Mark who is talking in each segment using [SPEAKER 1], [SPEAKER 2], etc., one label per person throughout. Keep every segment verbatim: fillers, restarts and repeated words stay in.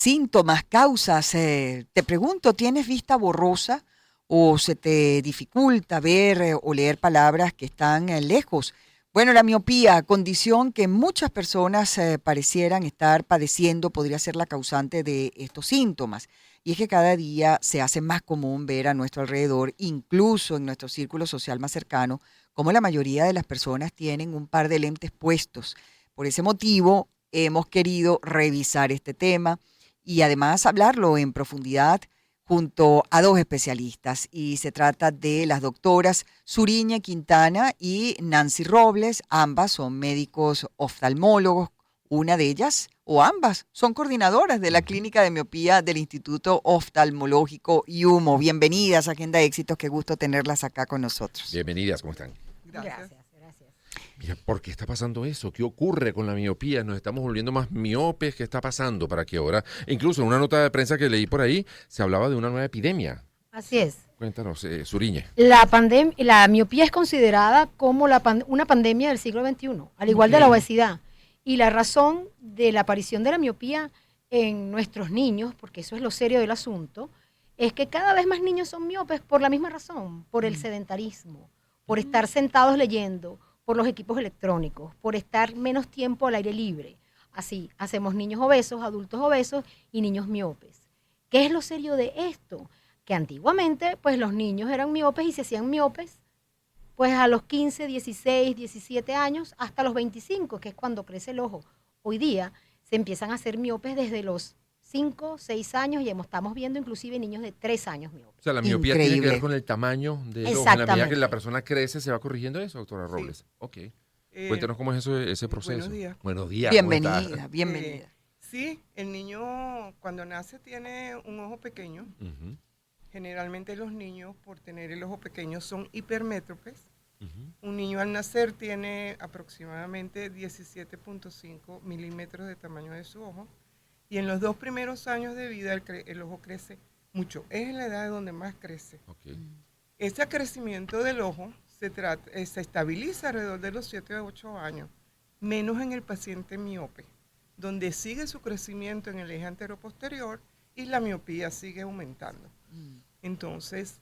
[SPEAKER 1] Síntomas, causas. Eh, te pregunto, ¿tienes vista borrosa o se te dificulta ver eh, o leer palabras que están eh, lejos? Bueno, la miopía, condición que muchas personas eh, parecieran estar padeciendo, podría ser la causante de estos síntomas. Y es que cada día se hace más común ver a nuestro alrededor, incluso en nuestro círculo social más cercano, como la mayoría de las personas tienen un par de lentes puestos. Por ese motivo, hemos querido revisar este tema y además hablarlo en profundidad junto a dos especialistas. Y se trata de las doctoras Suriñe Quintana y Nancy Robles. Ambas son médicos oftalmólogos. Una de ellas, o ambas, son coordinadoras de la Clínica de Miopía del Instituto Oftalmológico I U M O. Bienvenidas a Agenda de Éxitos. Qué gusto tenerlas acá con nosotros.
[SPEAKER 2] Bienvenidas, ¿cómo están?
[SPEAKER 3] Gracias. Gracias, gracias.
[SPEAKER 2] Mira, ¿por qué está pasando eso? ¿Qué ocurre con la miopía? ¿Nos estamos volviendo más miopes? ¿Qué está pasando para que ahora? Incluso en una nota de prensa que leí por ahí, se hablaba de una nueva epidemia.
[SPEAKER 3] Así es.
[SPEAKER 2] Cuéntanos, eh, Suriñe.
[SPEAKER 3] La, pandem la miopía es considerada como la pan una pandemia del siglo veintiuno, al igual okay. de la obesidad. Y la razón de la aparición de la miopía en nuestros niños, porque eso es lo serio del asunto, es que cada vez más niños son miopes por la misma razón, por el sedentarismo, por estar sentados leyendo, por los equipos electrónicos, por estar menos tiempo al aire libre. Así, hacemos niños obesos, adultos obesos y niños miopes. ¿Qué es lo serio de esto? Que antiguamente, pues los niños eran miopes y se hacían miopes pues a los quince, dieciséis, diecisiete años hasta los veinticinco, que es cuando crece el ojo. Hoy día se empiezan a hacer miopes desde los cinco, seis años y estamos viendo inclusive niños de tres años miopes.
[SPEAKER 2] O sea, la miopía
[SPEAKER 1] Increíble.
[SPEAKER 2] Tiene que ver con el tamaño del ojo. En la medida que la persona crece, ¿se va corrigiendo eso, doctora Robles? Sí. Ok. Eh, Cuéntenos cómo es eso, ese proceso.
[SPEAKER 4] Buenos días.
[SPEAKER 2] Buenos días.
[SPEAKER 1] Bienvenida, bienvenida.
[SPEAKER 4] Eh, sí, el niño cuando nace tiene un ojo pequeño. Uh-huh. Generalmente los niños, por tener el ojo pequeño, son hipermétropes. Uh-huh. Un niño al nacer tiene aproximadamente diecisiete punto cinco milímetros de tamaño de su ojo y en los dos primeros años de vida el, el ojo crece mucho. Es en la edad donde más crece. Okay. Ese crecimiento del ojo se, trata, eh, se estabiliza alrededor de los siete a ocho años, menos en el paciente miope, donde sigue su crecimiento en el eje anteroposterior y la miopía sigue aumentando. Uh-huh. Entonces,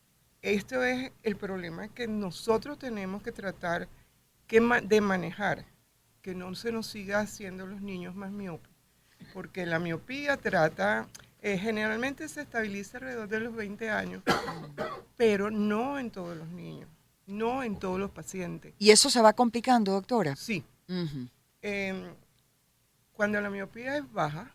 [SPEAKER 4] esto es el problema que nosotros tenemos que tratar que ma de manejar, que no se nos siga haciendo los niños más miopes, porque la miopía trata, eh, generalmente se estabiliza alrededor de los veinte años, pero no en todos los niños, no en todos los pacientes.
[SPEAKER 1] ¿Y eso se va complicando, doctora?
[SPEAKER 4] Sí.
[SPEAKER 1] Uh-huh.
[SPEAKER 4] eh, cuando la miopía es baja,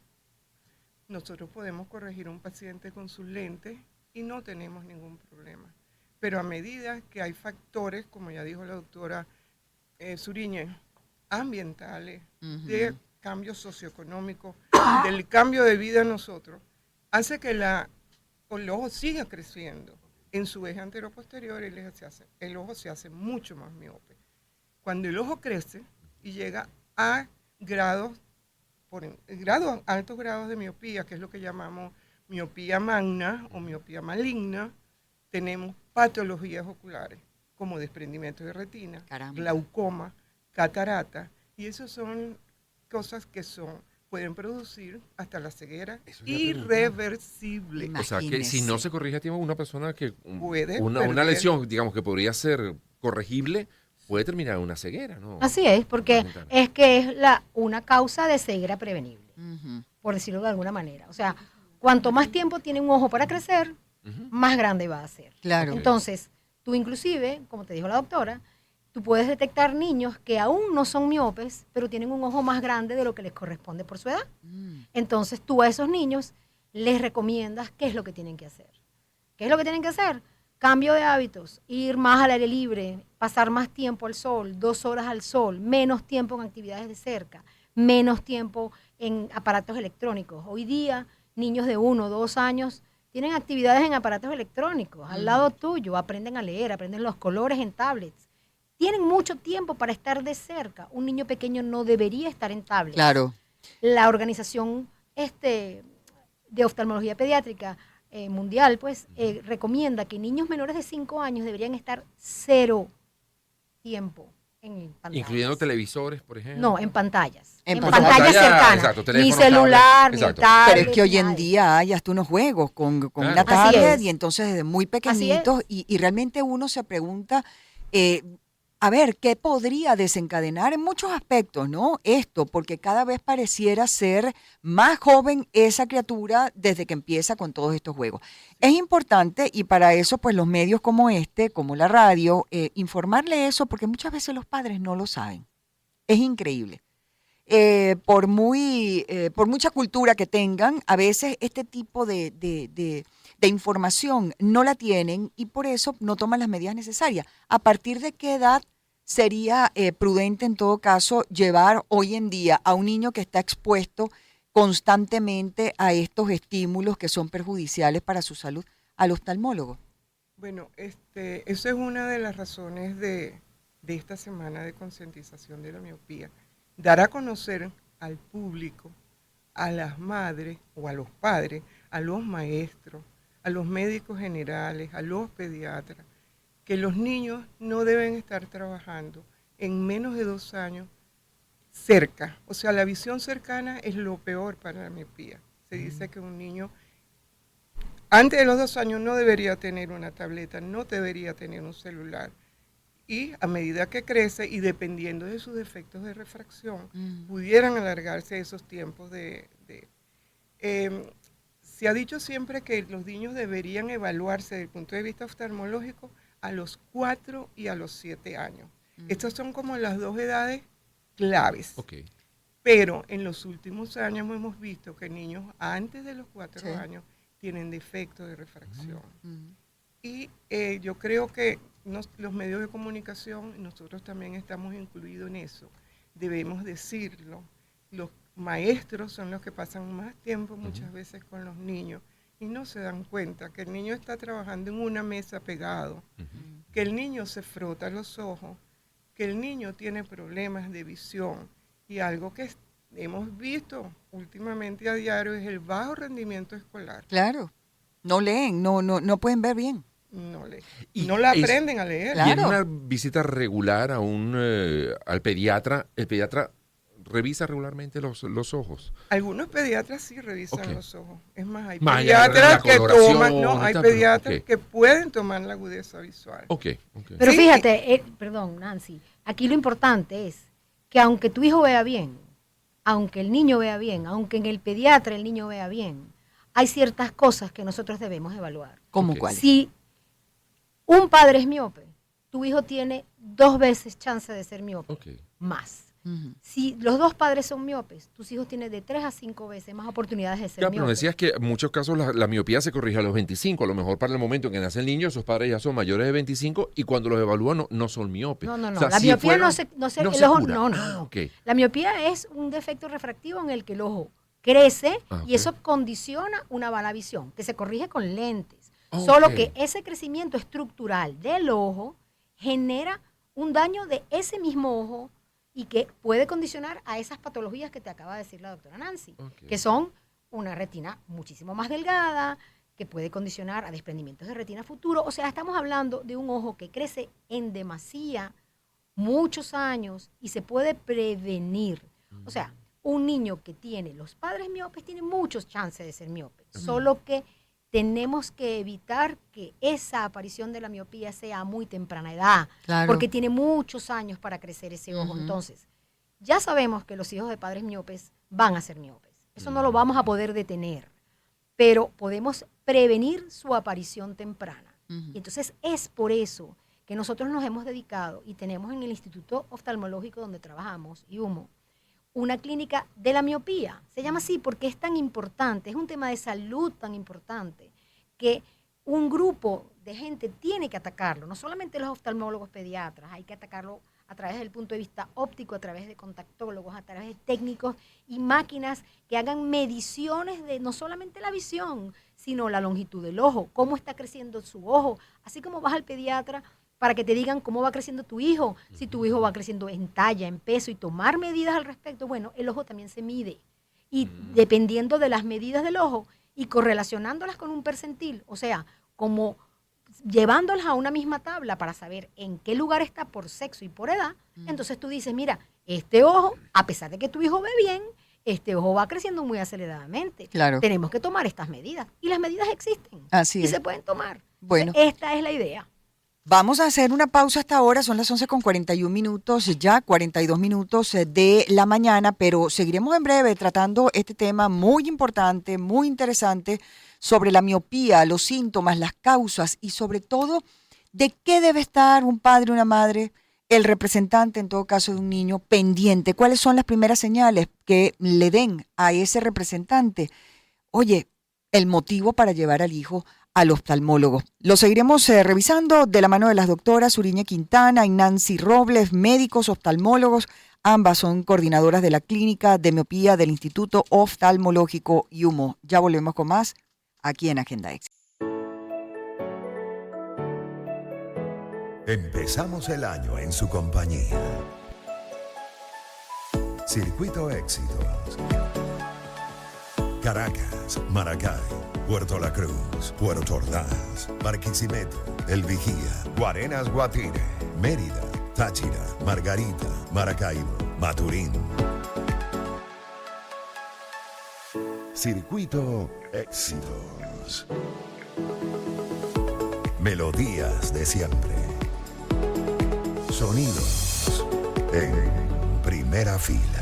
[SPEAKER 4] nosotros podemos corregir a un paciente con sus lentes y no tenemos ningún problema. Pero a medida que hay factores, como ya dijo la doctora eh, Suriñe, ambientales, uh-huh. de cambio socioeconómico, del cambio de vida en nosotros, hace que la, el ojo siga creciendo. En su eje anteroposterior el, eje se hace, el ojo se hace mucho más miope. Cuando el ojo crece y llega a grados, por, grados, altos grados de miopía, que es lo que llamamos miopía magna o miopía maligna, tenemos patologías oculares como desprendimiento de retina, Caramba. glaucoma, catarata, y esas son cosas que son pueden producir hasta la ceguera irreversible.
[SPEAKER 2] Imagínese. O sea, que si no se corrige a tiempo, una persona que
[SPEAKER 4] puede
[SPEAKER 2] una, una lesión, digamos, que podría ser corregible, puede terminar en una ceguera, ¿no?
[SPEAKER 3] Así es, porque es que es la, una causa de ceguera prevenible, uh-huh. por decirlo de alguna manera. O sea, cuanto más tiempo tiene un ojo para crecer, uh-huh. más grande va a ser.
[SPEAKER 1] Claro.
[SPEAKER 3] Entonces, tú inclusive, como te dijo la doctora, tú puedes detectar niños que aún no son miopes, pero tienen un ojo más grande de lo que les corresponde por su edad. Mm. Entonces, tú a esos niños les recomiendas qué es lo que tienen que hacer. ¿Qué es lo que tienen que hacer? Cambio de hábitos, ir más al aire libre, pasar más tiempo al sol, dos horas al sol, menos tiempo en actividades de cerca, menos tiempo en aparatos electrónicos. Hoy día, niños de uno o dos años tienen actividades en aparatos electrónicos, mm. al lado tuyo, aprenden a leer, aprenden los colores en tablets. Tienen mucho tiempo para estar de cerca. Un niño pequeño no debería estar en tablets.
[SPEAKER 1] Claro.
[SPEAKER 3] La organización este, de oftalmología pediátrica eh, mundial, pues, eh, recomienda que niños menores de cinco años deberían estar cero tiempo en pantallas.
[SPEAKER 2] Incluyendo televisores, por ejemplo.
[SPEAKER 3] No, en pantallas.
[SPEAKER 1] En
[SPEAKER 3] En,
[SPEAKER 1] pantallas.
[SPEAKER 3] pantallas
[SPEAKER 2] Pantalla,
[SPEAKER 3] cercanas.
[SPEAKER 2] exacto,
[SPEAKER 3] Ni
[SPEAKER 2] teléfono,
[SPEAKER 3] celular,
[SPEAKER 2] tablet,
[SPEAKER 3] ni
[SPEAKER 2] exacto.
[SPEAKER 3] tablet.
[SPEAKER 1] Pero es que hoy en
[SPEAKER 3] nada.
[SPEAKER 1] día hay hasta unos juegos con, con
[SPEAKER 2] Claro.
[SPEAKER 1] una
[SPEAKER 3] Así
[SPEAKER 1] tablet
[SPEAKER 3] es.
[SPEAKER 1] y entonces desde muy
[SPEAKER 3] Así
[SPEAKER 1] pequeñitos y, y realmente uno se pregunta, eh, a ver, ¿qué podría desencadenar en muchos aspectos, no? Esto, porque cada vez pareciera ser más joven esa criatura desde que empieza con todos estos juegos. Es importante y para eso pues los medios como este, como la radio, eh, informarle eso porque muchas veces los padres no lo saben. Es increíble. Eh, por muy eh, por mucha cultura que tengan, a veces este tipo de, de, de, de información no la tienen y por eso no toman las medidas necesarias. ¿A partir de qué edad sería eh, prudente en todo caso llevar hoy en día a un niño que está expuesto constantemente a estos estímulos que son perjudiciales para su salud al oftalmólogo?
[SPEAKER 4] Bueno, este, eso es una de las razones de, de esta semana de concientización de la miopía. Dar a conocer al público, a las madres o a los padres, a los maestros, a los médicos generales, a los pediatras, que los niños no deben estar trabajando en menos de dos años cerca. O sea, la visión cercana es lo peor para la miopía. Se dice que un niño antes de los dos años no debería tener una tableta, no debería tener un celular. Y a medida que crece y dependiendo de sus defectos de refracción, mm. pudieran alargarse esos tiempos de... de eh, se ha dicho siempre que los niños deberían evaluarse desde el punto de vista oftalmológico a los cuatro y a los siete años. Mm. Estas son como las dos edades claves.
[SPEAKER 2] Okay.
[SPEAKER 4] Pero en los últimos años hemos visto que niños antes de los cuatro sí. años tienen defectos de refracción. Mm. Y eh, yo creo que nos, los medios de comunicación, nosotros también estamos incluidos en eso, debemos decirlo. Los maestros son los que pasan más tiempo muchas uh-huh. veces con los niños y no se dan cuenta que el niño está trabajando en una mesa pegado, uh-huh. que el niño se frota los ojos, que el niño tiene problemas de visión y algo que es, hemos visto últimamente a diario es el bajo rendimiento escolar.
[SPEAKER 1] Claro, no leen, no, no, no pueden ver bien.
[SPEAKER 4] No, le, y no la aprenden es, a leer.
[SPEAKER 2] Claro. Y en una visita regular a un eh, al pediatra, el pediatra revisa regularmente los, los ojos.
[SPEAKER 4] Algunos pediatras sí revisan okay. los ojos. Es más, hay
[SPEAKER 2] más
[SPEAKER 4] pediatras que toman, no, hay pediatras okay. que pueden tomar la agudeza visual.
[SPEAKER 2] Okay, okay.
[SPEAKER 3] Pero
[SPEAKER 4] sí.
[SPEAKER 3] fíjate, eh, perdón, Nancy, aquí lo importante es que aunque tu hijo vea bien, aunque el niño vea bien, aunque en el pediatra el niño vea bien, hay ciertas cosas que nosotros debemos evaluar.
[SPEAKER 1] ¿Cómo
[SPEAKER 2] okay.
[SPEAKER 1] cuáles?
[SPEAKER 3] Si un padre es miope, tu hijo tiene dos veces chance de ser miope,
[SPEAKER 2] okay.
[SPEAKER 3] más.
[SPEAKER 1] Uh-huh.
[SPEAKER 3] Si los dos padres son miopes, tus hijos tienen de tres a cinco veces más oportunidades de ser
[SPEAKER 2] ya,
[SPEAKER 3] miopes.
[SPEAKER 2] Pero decías que en muchos casos la, la miopía se corrige a los veinticinco, a lo mejor para el momento en que nace el niño, esos padres ya son mayores de veinticinco y cuando los evalúan no, no son miopes.
[SPEAKER 3] No, no, no.
[SPEAKER 2] O sea,
[SPEAKER 3] la
[SPEAKER 2] si
[SPEAKER 3] miopía
[SPEAKER 2] fueron,
[SPEAKER 3] no se, no se,
[SPEAKER 2] no
[SPEAKER 3] el
[SPEAKER 2] se
[SPEAKER 3] ojo,
[SPEAKER 2] cura.
[SPEAKER 3] no, no.
[SPEAKER 2] Ah, okay.
[SPEAKER 3] La miopía es un defecto refractivo en el que el ojo crece
[SPEAKER 2] ah, okay.
[SPEAKER 3] y eso condiciona una mala visión, que se corrige con lentes.
[SPEAKER 2] Okay.
[SPEAKER 3] Solo que ese crecimiento estructural del ojo genera un daño de ese mismo ojo y que puede condicionar a esas patologías que te acaba de decir la doctora Nancy, okay. que son una retina muchísimo más delgada, que puede condicionar a desprendimientos de retina futuro. O sea, estamos hablando de un ojo que crece en demasía muchos años y se puede prevenir. O sea, un niño que tiene los padres miopes tiene muchos chances de ser miope, uh-huh. solo que tenemos que evitar que esa aparición de la miopía sea a muy temprana edad, claro. porque tiene muchos años para crecer ese ojo. Uh-huh. Entonces, ya sabemos que los hijos de padres miopes van a ser miopes. Eso uh-huh. no lo vamos a poder detener, pero podemos prevenir su aparición temprana. Uh-huh. Y entonces es por eso que nosotros nos hemos dedicado y tenemos en el Instituto Oftalmológico donde trabajamos, I U M O, una clínica de la miopía. Se llama así porque es tan importante, es un tema de salud tan importante, que un grupo de gente tiene que atacarlo. No solamente los oftalmólogos pediatras, hay que atacarlo a través del punto de vista óptico, a través de contactólogos, a través de técnicos y máquinas que hagan mediciones de no solamente la visión, sino la longitud del ojo, cómo está creciendo su ojo. Así como vas al pediatra para que te digan cómo va creciendo tu hijo, si tu hijo va creciendo en talla, en peso y tomar medidas al respecto. Bueno, el ojo también se mide y mm. dependiendo de las medidas del ojo y correlacionándolas con un percentil, o sea, como llevándolas a una misma tabla para saber en qué lugar está por sexo y por edad, mm. entonces tú dices, mira, este ojo, a pesar de que tu hijo ve bien, este ojo va creciendo muy aceleradamente.
[SPEAKER 1] Claro.
[SPEAKER 3] Tenemos que tomar estas medidas. Y las medidas existen.
[SPEAKER 1] Así
[SPEAKER 3] y
[SPEAKER 1] es.
[SPEAKER 3] se pueden tomar.
[SPEAKER 1] Bueno.
[SPEAKER 3] Entonces, esta es la idea.
[SPEAKER 1] Vamos a hacer una pausa hasta ahora, son las once con cuarenta y un minutos, ya cuarenta y dos minutos de la mañana, pero seguiremos en breve tratando este tema muy importante, muy interesante, sobre la miopía, los síntomas, las causas y sobre todo de qué debe estar un padre, una madre, el representante en todo caso de un niño pendiente. ¿Cuáles son las primeras señales que le den a ese representante? Oye, el motivo para llevar al hijo al oftalmólogo. Lo seguiremos eh, revisando de la mano de las doctoras Uriñe Quintana y Nancy Robles, médicos oftalmólogos. Ambas son coordinadoras de la clínica de miopía del Instituto Oftalmológico IUMO. Ya volvemos con más aquí en Agenda Éxito.
[SPEAKER 5] Empezamos el año en su compañía. Circuito Éxitos. Caracas, Maracay, Puerto La Cruz, Puerto Ordaz, Barquisimeto, El Vigía, Guarenas, Guatire, Mérida, Táchira, Margarita, Maracaibo, Maturín. Circuito Éxitos. Melodías de siempre. Sonidos en primera fila.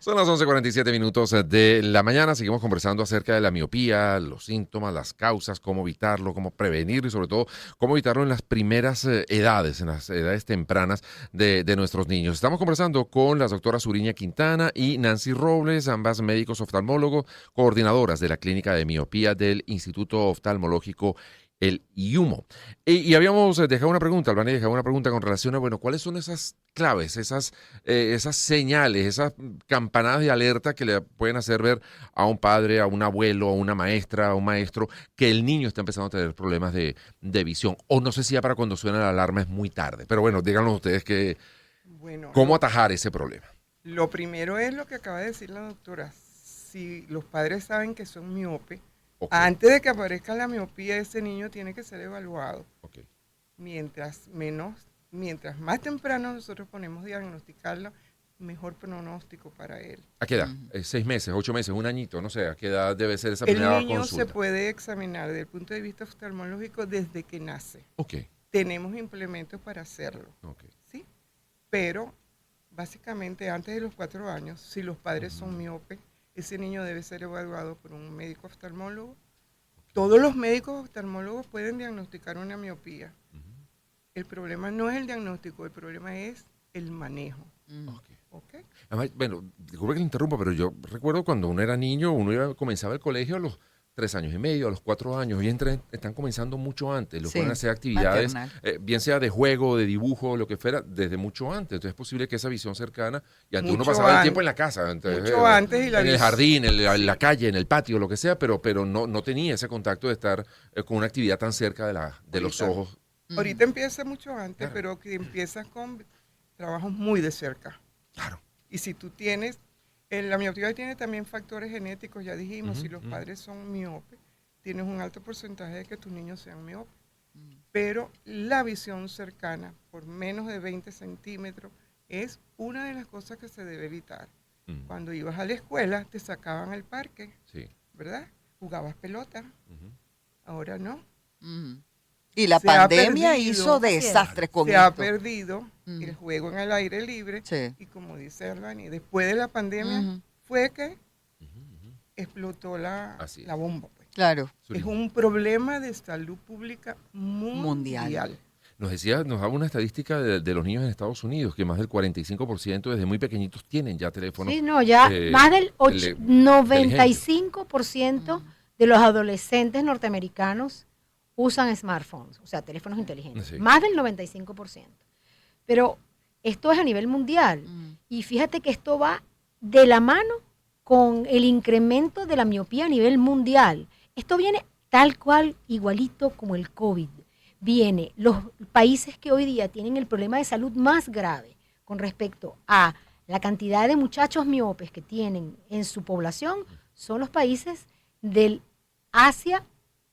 [SPEAKER 2] Son las once cuarenta y siete minutos de la mañana. Seguimos conversando acerca de la miopía, los síntomas, las causas, cómo evitarlo, cómo prevenirlo y sobre todo cómo evitarlo en las primeras eh, edades, en las edades tempranas de, de nuestros niños. Estamos conversando con las doctoras Suriña Quintana y Nancy Robles, ambas médicos oftalmólogos, coordinadoras de la Clínica de Miopía del Instituto Oftalmológico el I U M O. Y, y habíamos dejado una pregunta, Albany dejado una pregunta con relación a, bueno, ¿cuáles son esas claves, esas, eh, esas señales, esas campanadas de alerta que le pueden hacer ver a un padre, a un abuelo, a una maestra, a un maestro, que el niño está empezando a tener problemas de, de visión? O no sé si ya para cuando suena la alarma es muy tarde, pero bueno, díganos ustedes que,
[SPEAKER 4] Bueno,
[SPEAKER 2] cómo
[SPEAKER 4] lo,
[SPEAKER 2] atajar ese problema.
[SPEAKER 4] lo primero es lo que acaba de decir la doctora. Si los padres saben que son miope,
[SPEAKER 2] Okay.
[SPEAKER 4] antes de que aparezca la miopía, ese niño tiene que ser evaluado.
[SPEAKER 2] Okay.
[SPEAKER 4] Mientras menos, mientras más temprano nosotros ponemos diagnosticarlo, mejor pronóstico para él.
[SPEAKER 2] ¿A qué edad? Uh-huh. ¿Seis meses, ocho meses, un añito? No sé, ¿a qué edad debe ser esa
[SPEAKER 4] el
[SPEAKER 2] primera
[SPEAKER 4] niño
[SPEAKER 2] consulta?
[SPEAKER 4] se puede examinar desde el punto de vista oftalmológico desde que nace.
[SPEAKER 2] Okay.
[SPEAKER 4] Tenemos implementos para hacerlo.
[SPEAKER 2] Okay.
[SPEAKER 4] ¿Sí? Pero, básicamente, antes de los cuatro años, si los padres uh-huh. son miopes, ese niño debe ser evaluado por un médico oftalmólogo. Okay. Todos los médicos oftalmólogos pueden diagnosticar una miopía. Uh-huh. El problema no es el diagnóstico, el problema es el manejo.
[SPEAKER 2] Uh-huh. Okay.
[SPEAKER 4] ¿Okay?
[SPEAKER 2] Además, bueno, disculpe que le interrumpa, pero yo recuerdo cuando uno era niño, uno iba, comenzaba el colegio a los tres años y medio, a los cuatro años, y entre, están comenzando mucho antes, lo sí, pueden hacer actividades, eh, bien sea de juego, de dibujo, lo que fuera, desde mucho antes. Entonces es posible que esa visión cercana, y antes uno pasaba antes, el tiempo en la casa, entonces,
[SPEAKER 4] mucho
[SPEAKER 2] eh,
[SPEAKER 4] antes y la
[SPEAKER 2] en el jardín, en la, en la calle, en el patio, lo que sea, pero, pero no, no tenía ese contacto de estar eh, con una actividad tan cerca de, la, de los ojos.
[SPEAKER 4] Ahorita mm. empieza mucho antes, claro. pero que empiezas con trabajos muy de cerca.
[SPEAKER 2] Claro.
[SPEAKER 4] Y si tú tienes, eh, la miopía tiene también factores genéticos, ya dijimos, uh-huh, si los uh-huh. padres son miopes, tienes un alto porcentaje de que tus niños sean miopes. Uh-huh. Pero la visión cercana, por menos de veinte centímetros, es una de las cosas que se debe evitar. Uh-huh. Cuando ibas a la escuela, te sacaban al parque,
[SPEAKER 2] sí. ¿verdad?
[SPEAKER 4] Jugabas pelota, uh-huh. ahora no.
[SPEAKER 1] Uh-huh. Y la se pandemia perdido, hizo desastres con
[SPEAKER 4] Se
[SPEAKER 1] esto.
[SPEAKER 4] ha perdido uh-huh. el juego en el aire libre.
[SPEAKER 1] Sí.
[SPEAKER 4] Y como dice Albany, después de la pandemia uh-huh. fue que uh-huh. explotó la, la bomba. Pues.
[SPEAKER 1] Claro.
[SPEAKER 4] Es un problema de salud pública mundial. mundial.
[SPEAKER 2] Nos decía, nos daba una estadística de, de los niños en Estados Unidos, que más del cuarenta y cinco por ciento desde muy pequeñitos tienen ya teléfonos.
[SPEAKER 3] Sí, no, ya eh, más del ocho, noventa y cinco por ciento uh-huh. de los adolescentes norteamericanos usan smartphones, o sea, teléfonos inteligentes. Sí. Más del noventa y cinco por ciento. Pero esto es a nivel mundial. Mm. Y fíjate que esto va de la mano con el incremento de la miopía a nivel mundial. Esto viene tal cual, igualito como el COVID. Viene los países que hoy día tienen el problema de salud más grave con respecto a la cantidad de muchachos miopes que tienen en su población, son los países del Asia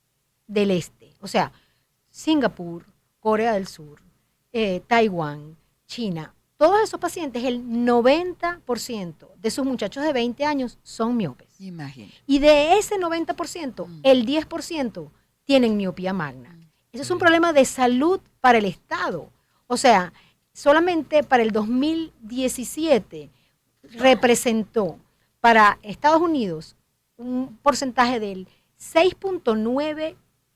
[SPEAKER 3] del Este. O sea, Singapur, Corea del Sur, eh, Taiwán, China, todos esos pacientes, el noventa por ciento de sus muchachos de veinte años son miopes.
[SPEAKER 1] Imagínate.
[SPEAKER 3] Y de ese noventa por ciento, mm. el diez por ciento tienen miopía magna. Mm. Ese es un problema de salud para el Estado. O sea, solamente para el dos mil diecisiete representó para Estados Unidos un porcentaje del seis punto nueve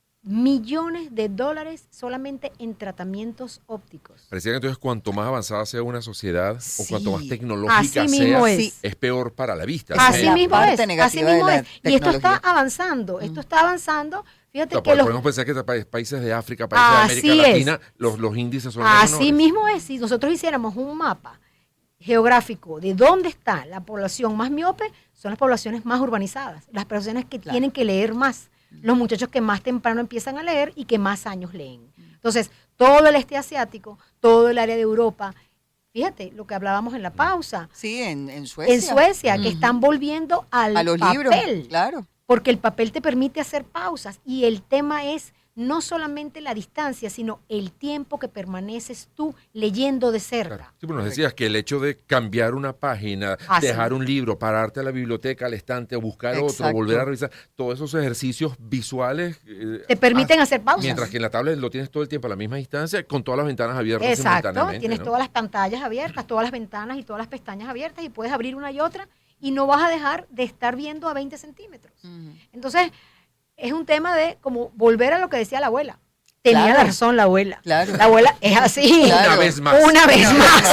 [SPEAKER 3] millones de dólares solamente en tratamientos ópticos.
[SPEAKER 2] Parecía que entonces cuanto más avanzada sea una sociedad
[SPEAKER 1] sí.
[SPEAKER 2] o cuanto más tecnológica
[SPEAKER 3] así
[SPEAKER 2] sea,
[SPEAKER 3] es.
[SPEAKER 2] es peor para la vista.
[SPEAKER 3] Así
[SPEAKER 2] ¿no?
[SPEAKER 3] mismo es, así mismo es. Y esto está avanzando, esto está avanzando. Fíjate
[SPEAKER 2] o sea,
[SPEAKER 3] que
[SPEAKER 2] podemos los, pensar que países de África, países de América Latina, los, los índices son
[SPEAKER 3] así
[SPEAKER 2] menores.
[SPEAKER 3] mismo es. Si nosotros hiciéramos un mapa geográfico de dónde está la población más miope, son las poblaciones más urbanizadas, las personas que claro. tienen que leer más. Los muchachos que más temprano empiezan a leer y que más años leen. Entonces, todo el este asiático, todo el área de Europa, fíjate lo que hablábamos en la pausa.
[SPEAKER 1] Sí, en, en Suecia.
[SPEAKER 3] En Suecia, uh-huh. que están volviendo al
[SPEAKER 1] a los
[SPEAKER 3] papel.
[SPEAKER 1] Libros, claro.
[SPEAKER 3] Porque el papel te permite hacer pausas y el tema es no solamente la distancia, sino el tiempo que permaneces tú leyendo de cerca.
[SPEAKER 2] Claro. Sí, pero nos decías que el hecho de cambiar una página, ah, dejar sí. un libro, pararte a la biblioteca, al estante, a buscar Exacto. otro, volver a revisar, todos esos ejercicios visuales
[SPEAKER 3] eh, te permiten ah, hacer pausas.
[SPEAKER 2] Mientras que en la tablet lo tienes todo el tiempo a la misma distancia, con todas las ventanas abiertas
[SPEAKER 3] Exacto,
[SPEAKER 2] simultáneamente.
[SPEAKER 3] Tienes
[SPEAKER 2] ¿no?
[SPEAKER 3] todas las pantallas abiertas, todas las ventanas y todas las pestañas abiertas y puedes abrir una y otra y no vas a dejar de estar viendo a veinte centímetros.
[SPEAKER 1] Ujú.
[SPEAKER 3] Entonces, es un tema de como volver a lo que decía la abuela. Tenía
[SPEAKER 1] Claro.
[SPEAKER 3] la razón la abuela.
[SPEAKER 1] Claro.
[SPEAKER 3] La abuela es así.
[SPEAKER 1] Claro.
[SPEAKER 2] Una vez más.
[SPEAKER 3] Una vez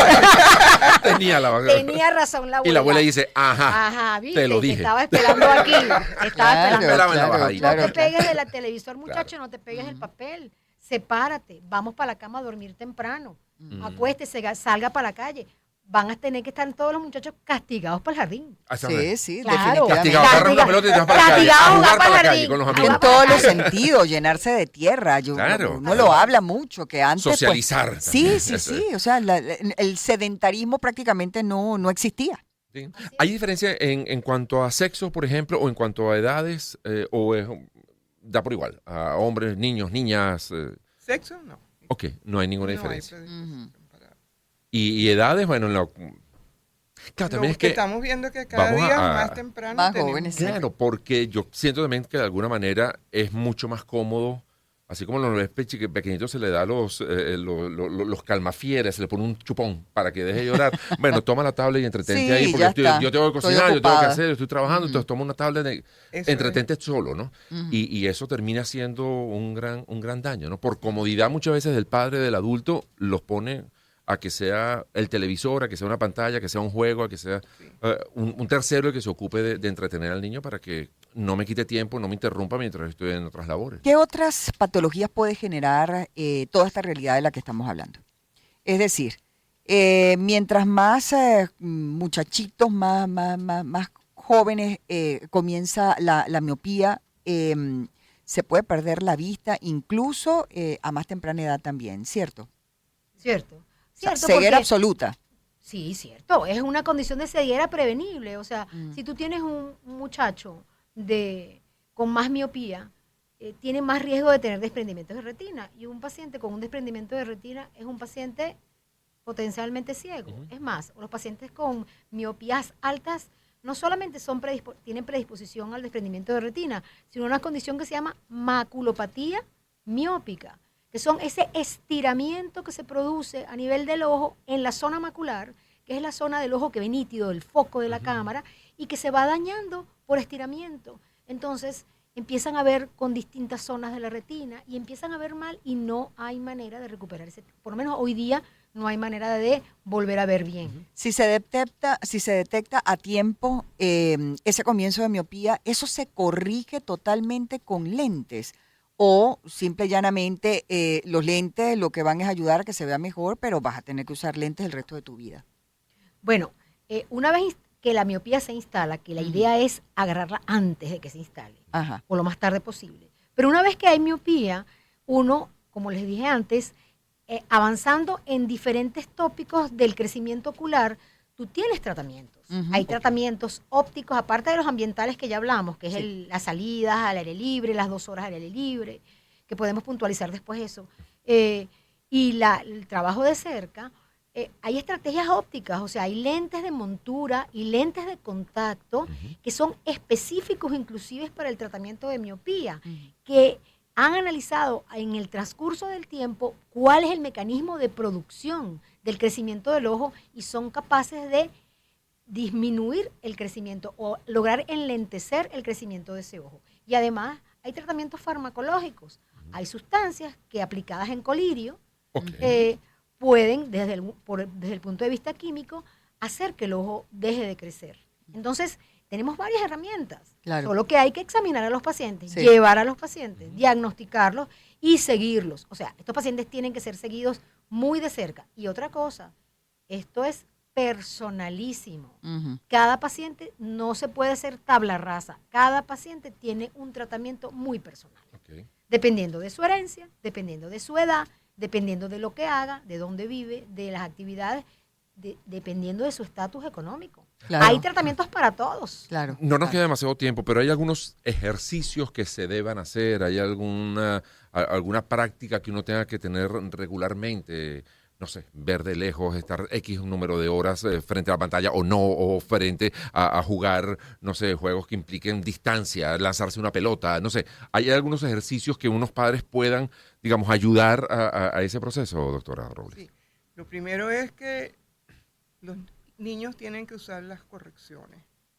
[SPEAKER 3] más.
[SPEAKER 2] Tenía la
[SPEAKER 3] Tenía razón la abuela.
[SPEAKER 2] Y la abuela dice, ajá,
[SPEAKER 3] Ajá, ¿viste?
[SPEAKER 2] te lo dije.
[SPEAKER 3] estaba esperando aquí. Te estaba
[SPEAKER 1] Claro,
[SPEAKER 3] esperando.
[SPEAKER 2] Esperaba en la
[SPEAKER 1] claro,
[SPEAKER 2] bajadita.
[SPEAKER 3] No
[SPEAKER 1] claro,
[SPEAKER 3] te
[SPEAKER 1] claro.
[SPEAKER 3] pegues de la televisor, muchacho, no te pegues del papel. Sepárate, vamos para la cama a dormir temprano.
[SPEAKER 2] Mm.
[SPEAKER 3] Acuéstese, ga- salga para la calle. Van a tener que estar todos los muchachos castigados para el jardín.
[SPEAKER 1] Sí, sí,
[SPEAKER 3] Claro.
[SPEAKER 1] definitivamente.
[SPEAKER 2] Castigado, agarra una pelota y te vas para la calle.
[SPEAKER 3] Castigado,
[SPEAKER 2] A jugar
[SPEAKER 3] va
[SPEAKER 2] para la
[SPEAKER 3] para
[SPEAKER 2] calle
[SPEAKER 3] jardín.
[SPEAKER 2] con los
[SPEAKER 3] A
[SPEAKER 2] amigos.
[SPEAKER 1] En
[SPEAKER 3] jugar
[SPEAKER 1] todos los sentidos, llenarse de tierra. Yo,
[SPEAKER 2] Claro.
[SPEAKER 1] Uno lo habla mucho, que antes... pues,
[SPEAKER 2] Socializar
[SPEAKER 1] sí,
[SPEAKER 2] también.
[SPEAKER 1] sí,
[SPEAKER 2] Eso
[SPEAKER 1] sí. O sea, la- la- el sedentarismo prácticamente no, no existía.
[SPEAKER 2] Sí. ¿Hay diferencia en, en cuanto a sexo, por ejemplo, o en cuanto a edades, eh, o es- da por igual, a hombres, niños, niñas? eh,
[SPEAKER 4] Sexo, no.
[SPEAKER 2] ok, no hay ninguna
[SPEAKER 4] No hay
[SPEAKER 2] diferencia.
[SPEAKER 4] predisposición para-
[SPEAKER 2] y, y edades, bueno, en la- claro, también
[SPEAKER 4] Lo
[SPEAKER 2] es
[SPEAKER 4] que
[SPEAKER 2] que,
[SPEAKER 4] estamos viendo que cada
[SPEAKER 2] vamos a-
[SPEAKER 4] día
[SPEAKER 2] a-
[SPEAKER 4] más temprano
[SPEAKER 1] Más
[SPEAKER 4] tenemos-
[SPEAKER 1] jóvenes, sí.
[SPEAKER 2] claro, porque yo siento también que de alguna manera es mucho más cómodo, así como los bebés pechi- pequeñitos se le da los, eh, lo- lo- lo- los calmafieres, se le pone un chupón para que deje de llorar. Bueno, toma la tablet y entretente
[SPEAKER 1] Sí,
[SPEAKER 2] ahí, porque
[SPEAKER 1] ya
[SPEAKER 2] yo, estoy-
[SPEAKER 1] está.
[SPEAKER 2] yo tengo que
[SPEAKER 1] Estoy
[SPEAKER 2] cocinar, yo tengo que
[SPEAKER 1] ocupada.
[SPEAKER 2] hacer, yo estoy trabajando,
[SPEAKER 1] Ujú.
[SPEAKER 2] entonces toma una tablet, de,
[SPEAKER 4] Eso
[SPEAKER 2] entretente solo, ¿no?
[SPEAKER 1] Ujú.
[SPEAKER 2] Y, y eso termina siendo un gran, un gran daño, ¿no? Por comodidad muchas veces del padre, del adulto, los pone a que sea el televisor, a que sea una pantalla, a que sea un juego, a que sea eh, un, un tercero el que se ocupe de, de entretener al niño para que no me quite tiempo, no me interrumpa mientras estoy en otras labores.
[SPEAKER 1] ¿Qué otras patologías puede generar eh, toda esta realidad de la que estamos hablando? Es decir, eh, mientras más eh, muchachitos, más, más, más, más jóvenes eh, comienza la, la miopía, eh, se puede perder la vista, incluso eh, a más temprana edad también, ¿cierto?
[SPEAKER 3] ¿Cierto?
[SPEAKER 1] O sea,
[SPEAKER 3] Cierto,
[SPEAKER 1] ceguera
[SPEAKER 3] porque-
[SPEAKER 1] absoluta.
[SPEAKER 3] Sí, cierto. Es una condición de ceguera prevenible. O sea,
[SPEAKER 1] Mm.
[SPEAKER 3] si tú tienes un, un muchacho de, con más miopía, eh, tiene más riesgo de tener desprendimientos de retina. Y un paciente con un desprendimiento de retina es un paciente potencialmente ciego.
[SPEAKER 2] Ujú.
[SPEAKER 3] Es más, los pacientes con miopías altas no solamente son predispo- tienen predisposición al desprendimiento de retina, sino una condición que se llama maculopatía miópica, que son ese estiramiento que se produce a nivel del ojo en la zona macular, que es la zona del ojo que ve nítido, del foco de la cámara, y que se va dañando por estiramiento. Entonces empiezan a ver con distintas zonas de la retina y empiezan a ver mal y no hay manera de recuperar ese, por lo menos hoy día no hay manera de volver a ver bien.
[SPEAKER 1] Si se detecta, si se detecta a tiempo eh, ese comienzo de miopía, ¿eso se corrige totalmente con lentes? O simple y llanamente eh, los lentes lo que van es ayudar a que se vea mejor, pero vas a tener que usar lentes el resto de tu vida.
[SPEAKER 3] Bueno, eh, una vez que la miopía se instala, que la
[SPEAKER 1] Ujú.
[SPEAKER 3] idea es agarrarla antes de que se instale,
[SPEAKER 1] Ajá.
[SPEAKER 3] o lo más tarde posible. Pero una vez que hay miopía, uno, como les dije antes, eh, avanzando en diferentes tópicos del crecimiento ocular, tú tienes tratamientos.
[SPEAKER 1] Ujú.
[SPEAKER 3] Hay tratamientos ópticos, aparte de los ambientales que ya hablamos, que es
[SPEAKER 1] Sí.
[SPEAKER 3] el- las salidas al aire libre, las dos horas al aire libre, que podemos puntualizar después eso. Eh, y la- el trabajo de cerca, eh, hay estrategias ópticas, o sea, hay lentes de montura y lentes de contacto que son específicos inclusive para el tratamiento de miopía, que han analizado en el transcurso del tiempo cuál es el mecanismo de producción del crecimiento del ojo y son capaces de disminuir el crecimiento o lograr enlentecer el crecimiento de ese ojo. Y además hay tratamientos farmacológicos, hay sustancias que aplicadas en colirio
[SPEAKER 2] Ok.
[SPEAKER 3] eh, pueden, desde el, por- desde el punto de vista químico, hacer que el ojo deje de crecer. Entonces, tenemos varias herramientas,
[SPEAKER 1] Claro.
[SPEAKER 3] solo que hay que examinar a los pacientes,
[SPEAKER 1] Sí.
[SPEAKER 3] llevar a los pacientes, diagnosticarlos y seguirlos. O sea, estos pacientes tienen que ser seguidos muy de cerca. Y otra cosa, esto es personalísimo.
[SPEAKER 1] Ujú.
[SPEAKER 3] Cada paciente no se puede hacer tabla rasa. Cada paciente tiene un tratamiento muy personal,
[SPEAKER 2] Ok.
[SPEAKER 3] dependiendo de su herencia, dependiendo de su edad, dependiendo de lo que haga, de dónde vive, de las actividades, de- dependiendo de su estatus económico.
[SPEAKER 1] Claro.
[SPEAKER 3] Hay tratamientos para todos.
[SPEAKER 1] Claro.
[SPEAKER 2] No nos
[SPEAKER 1] claro.
[SPEAKER 2] queda demasiado tiempo, pero hay algunos ejercicios que se deban hacer, hay alguna, a- alguna práctica que uno tenga que tener regularmente, no sé, ver de lejos, estar X número de horas eh, frente a la pantalla o no, o frente a, a jugar, no sé, juegos que impliquen distancia, lanzarse una pelota, no sé. Hay algunos ejercicios que unos padres puedan, digamos, ayudar a, a- a ese proceso, doctora Robles.
[SPEAKER 4] Sí. Lo primero es que los niños tienen que usar las correcciones.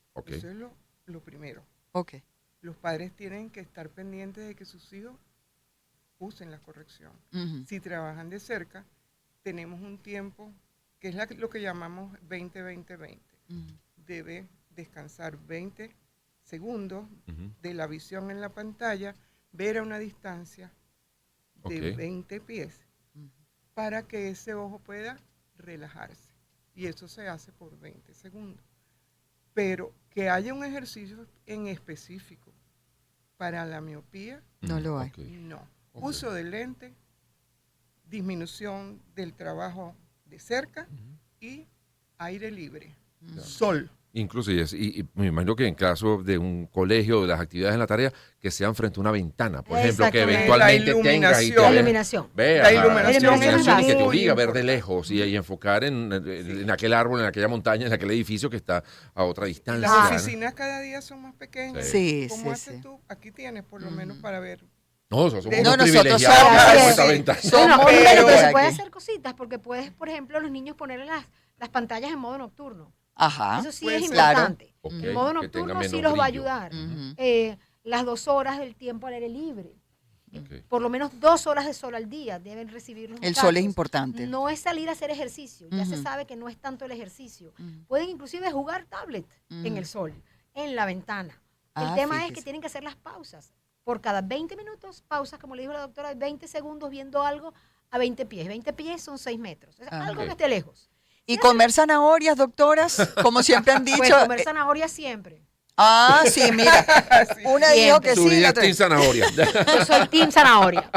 [SPEAKER 2] Ok.
[SPEAKER 4] Eso es lo, lo primero.
[SPEAKER 1] Ok.
[SPEAKER 4] Los padres tienen que estar pendientes de que sus hijos usen la corrección.
[SPEAKER 1] Ujú.
[SPEAKER 4] Si trabajan de cerca, tenemos un tiempo que es la- lo que llamamos veinte veinte veinte.
[SPEAKER 1] Ujú.
[SPEAKER 4] Debe descansar veinte segundos
[SPEAKER 2] Ujú.
[SPEAKER 4] de la visión en la pantalla, ver a una distancia de
[SPEAKER 2] Ok.
[SPEAKER 4] veinte pies para que ese ojo pueda relajarse. Y eso se hace por veinte segundos. Pero que haya un ejercicio en específico para la miopía,
[SPEAKER 1] No lo hay.
[SPEAKER 2] Ok.
[SPEAKER 4] no.
[SPEAKER 2] Ok.
[SPEAKER 4] Uso de lente, disminución del trabajo de cerca y aire libre.
[SPEAKER 1] Ujú.
[SPEAKER 4] Sol.
[SPEAKER 2] Incluso, y, es- y- y me imagino que en caso de un colegio, de las actividades en la tarea, que sean frente a una ventana, por ejemplo, que
[SPEAKER 3] Exactamente.
[SPEAKER 2] eventualmente
[SPEAKER 4] La
[SPEAKER 2] tenga y te
[SPEAKER 4] iluminación.
[SPEAKER 3] La
[SPEAKER 2] ve-
[SPEAKER 3] iluminación.
[SPEAKER 2] vea,
[SPEAKER 4] La iluminación
[SPEAKER 2] la iluminación
[SPEAKER 3] es
[SPEAKER 2] y que te
[SPEAKER 4] muy
[SPEAKER 2] obliga a ver de
[SPEAKER 4] importante.
[SPEAKER 2] lejos y, y enfocar en, en- en aquel árbol, en aquella montaña, en aquel edificio que está a otra
[SPEAKER 4] Y
[SPEAKER 2] distancia.
[SPEAKER 4] las
[SPEAKER 2] ¿no?
[SPEAKER 4] oficinas cada día son más pequeñas.
[SPEAKER 1] Sí,
[SPEAKER 4] ¿Cómo
[SPEAKER 1] sí,
[SPEAKER 4] haces
[SPEAKER 1] sí.
[SPEAKER 4] tú? Aquí tienes por lo
[SPEAKER 1] Ujú.
[SPEAKER 4] menos para ver.
[SPEAKER 2] No, o sea, somos
[SPEAKER 4] No,
[SPEAKER 2] unos
[SPEAKER 1] nosotros
[SPEAKER 2] privilegiados
[SPEAKER 1] somos-
[SPEAKER 2] que tenemos
[SPEAKER 4] sí.
[SPEAKER 2] esta ventaja.
[SPEAKER 1] Somos
[SPEAKER 3] Bueno,
[SPEAKER 1] héroes
[SPEAKER 3] pero se
[SPEAKER 1] aquí.
[SPEAKER 3] puede hacer cositas porque puedes, por ejemplo, a los niños ponerle las, las pantallas en modo nocturno.
[SPEAKER 1] Ajá.
[SPEAKER 3] Eso sí
[SPEAKER 4] puede
[SPEAKER 3] es
[SPEAKER 4] ser.
[SPEAKER 3] importante.
[SPEAKER 2] Ok,
[SPEAKER 3] En modo
[SPEAKER 2] que tenga
[SPEAKER 3] nocturno sí
[SPEAKER 2] menos
[SPEAKER 3] los va a
[SPEAKER 2] brillo.
[SPEAKER 3] ayudar.
[SPEAKER 1] Ujú.
[SPEAKER 3] Eh, las dos horas del tiempo al aire libre.
[SPEAKER 2] Ok.
[SPEAKER 3] Por lo menos dos horas de sol al día deben recibir los
[SPEAKER 1] El sol es
[SPEAKER 3] muchachos.
[SPEAKER 1] importante.
[SPEAKER 3] No es salir a hacer ejercicio. Ya se
[SPEAKER 1] Ujú.
[SPEAKER 3] sabe que no es tanto el ejercicio.
[SPEAKER 1] Ujú.
[SPEAKER 3] Pueden inclusive jugar tablet en
[SPEAKER 1] Ujú.
[SPEAKER 3] el sol, en la ventana. El
[SPEAKER 1] Ah,
[SPEAKER 3] tema es
[SPEAKER 1] fíjese.
[SPEAKER 3] que tienen que hacer las pausas. Por cada veinte minutos, pausas, como le dijo la doctora, veinte segundos viendo algo a veinte pies. veinte pies son seis metros. Es
[SPEAKER 1] Ah.
[SPEAKER 3] algo
[SPEAKER 2] Ok.
[SPEAKER 3] que esté lejos.
[SPEAKER 1] Y comer zanahorias, doctoras, como siempre han dicho.
[SPEAKER 3] Pues comer
[SPEAKER 1] eh,
[SPEAKER 3] zanahoria siempre.
[SPEAKER 1] ah, sí, mira.
[SPEAKER 4] Sí.
[SPEAKER 1] Una dijo que
[SPEAKER 3] Siempre.
[SPEAKER 1] sí,
[SPEAKER 2] Surya
[SPEAKER 1] la otra-
[SPEAKER 2] Team Zanahoria.
[SPEAKER 3] Yo soy team zanahoria.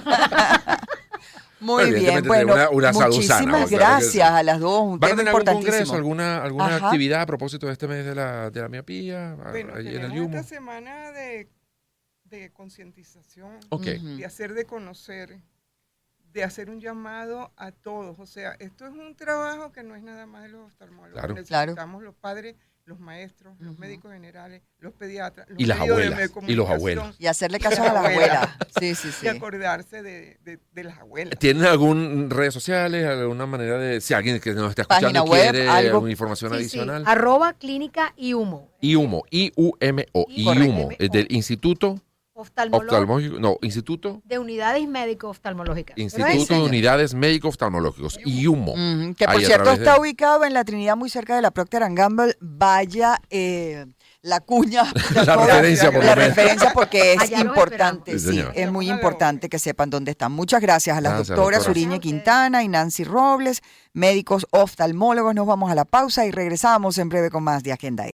[SPEAKER 1] Muy bien,
[SPEAKER 2] Evidentemente,
[SPEAKER 1] bueno,
[SPEAKER 2] una- una salud
[SPEAKER 1] muchísimas
[SPEAKER 2] sana, claro que
[SPEAKER 1] gracias
[SPEAKER 2] sí.
[SPEAKER 1] a las dos, un
[SPEAKER 2] ¿Van a
[SPEAKER 1] tema
[SPEAKER 2] tener algún congreso,
[SPEAKER 1] importantísimo.
[SPEAKER 2] alguna, alguna
[SPEAKER 1] Ajá.
[SPEAKER 2] actividad a propósito de este mes de la, de la miopía? a-
[SPEAKER 4] Bueno,
[SPEAKER 2] allí en el
[SPEAKER 4] tenemos
[SPEAKER 2] Yumo?
[SPEAKER 4] esta semana de, de concientización,
[SPEAKER 2] Ok.
[SPEAKER 1] Ujú.
[SPEAKER 4] de hacer de conocer, de hacer un llamado a todos. O sea, esto es un trabajo que no es nada más de los oftalmólogos.
[SPEAKER 2] Claro.
[SPEAKER 1] Claro.
[SPEAKER 4] Necesitamos los padres, los maestros, los
[SPEAKER 1] Ujú.
[SPEAKER 4] médicos generales, los pediatras, los
[SPEAKER 2] Y las
[SPEAKER 4] medios de
[SPEAKER 2] abuelas, y los
[SPEAKER 4] comunicación,
[SPEAKER 2] abuelos.
[SPEAKER 1] Y hacerle caso a las abuelas. Sí, sí, sí.
[SPEAKER 4] Y acordarse de, de- de las abuelas.
[SPEAKER 2] ¿Tienen algún redes sociales, alguna manera de, si alguien que nos está escuchando
[SPEAKER 1] Página web,
[SPEAKER 2] quiere
[SPEAKER 1] algo.
[SPEAKER 2] alguna información
[SPEAKER 3] Sí, sí.
[SPEAKER 2] adicional?
[SPEAKER 3] Arroba clínica y humo.
[SPEAKER 2] IUMO, I U M O,
[SPEAKER 3] Y-
[SPEAKER 2] IUMO,
[SPEAKER 3] correcto.
[SPEAKER 2] es del Instituto
[SPEAKER 3] Oftalmológico.
[SPEAKER 2] Oftalmológico, no, Instituto,
[SPEAKER 3] De unidades médico-oftalmológicas. Pero
[SPEAKER 2] Instituto
[SPEAKER 3] es-
[SPEAKER 2] de Unidades Médico Oftalmológicos, IUMO.
[SPEAKER 1] Ujú, que por
[SPEAKER 2] Ahí a
[SPEAKER 1] cierto
[SPEAKER 2] través de-
[SPEAKER 1] está ubicado en la Trinidad, muy cerca de la Procter and Gamble. Vaya eh, la cuña.
[SPEAKER 2] La referencia, por
[SPEAKER 1] La
[SPEAKER 2] lo menos.
[SPEAKER 1] referencia porque es
[SPEAKER 3] Allá los
[SPEAKER 1] importante,
[SPEAKER 2] esperamos. Sí,
[SPEAKER 1] sí,
[SPEAKER 2] señor.
[SPEAKER 1] es muy
[SPEAKER 4] Vamos a la
[SPEAKER 1] importante que sepan dónde están. Muchas gracias a las
[SPEAKER 2] Gracias,
[SPEAKER 1] doctoras
[SPEAKER 2] doctora.
[SPEAKER 1] Uriñe
[SPEAKER 3] Gracias a ustedes.
[SPEAKER 1] Quintana y Nancy Robles, médicos oftalmólogos. Nos vamos a la pausa y regresamos en breve con más de Agenda.